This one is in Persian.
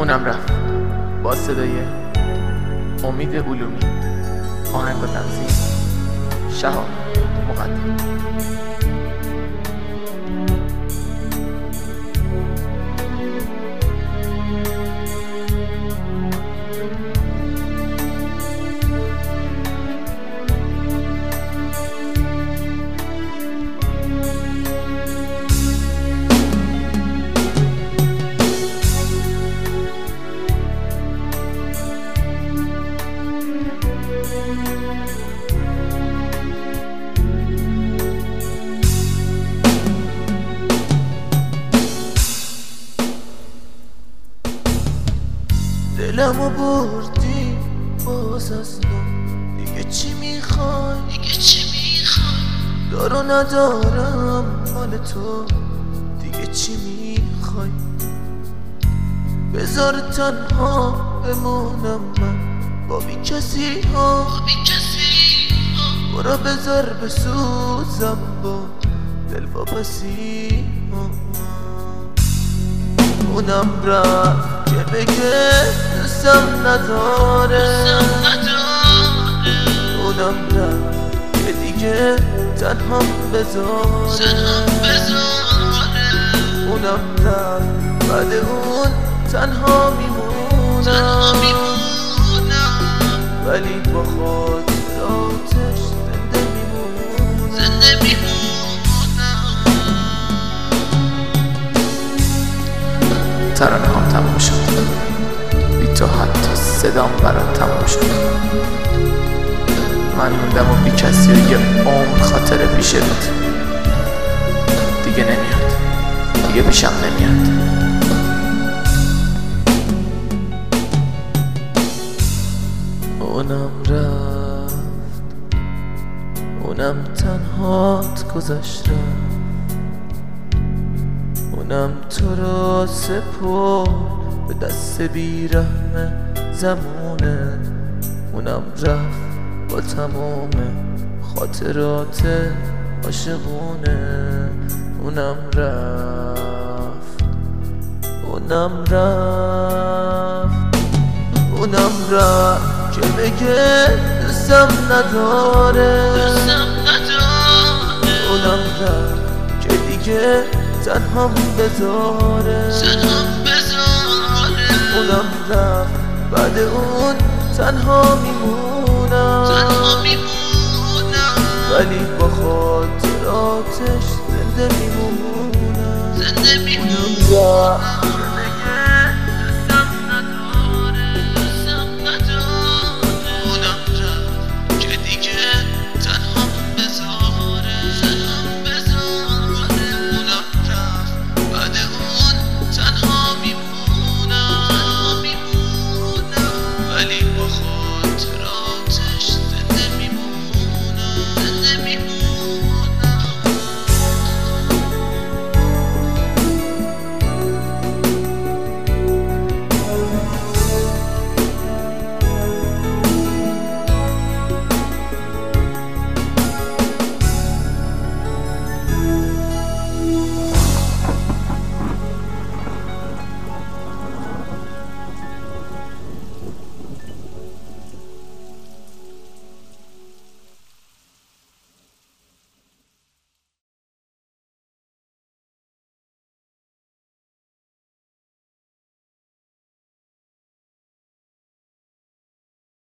اونم رفت با صدای امید علومی. آهنگ و تنظیم شهاب مقدم. دلمو بردی باز از نو، دیگه چی میخوای؟ دارو ندارم مال تو، دیگه چی میخوای؟ بذار تنها بمونم من با بی کسی ها، برو بذار بسوزم با دل واپسی ها. اونم رفت که بگه دوستم نداره، اونم رفت که دیگه تنهام بذاره، اونم رفت بعد اون تنها میمونم، ولی با خاطراتش زنده میمونم. ترانه هم تموم شد، بی تو حتی صدام برات تموم شد. من موندم و بی کسی و یه عمر خاطر پیش بود. دیگه نمیاد، دیگه پیشم نمیاد. اونم رفت، اونم تنهات گذشت، اونم تو را سپرد به دست بیرحم زمونه، اونم رفت با تمام خاطرات عاشقونه، اونم رفت، اونم رفت که بگه دوستم نداره، اونم رفت که دیگه تنهام بذاره، اونم رفت بعد اون تنها میمونم، ولی با خاطراتش زنده میمونم.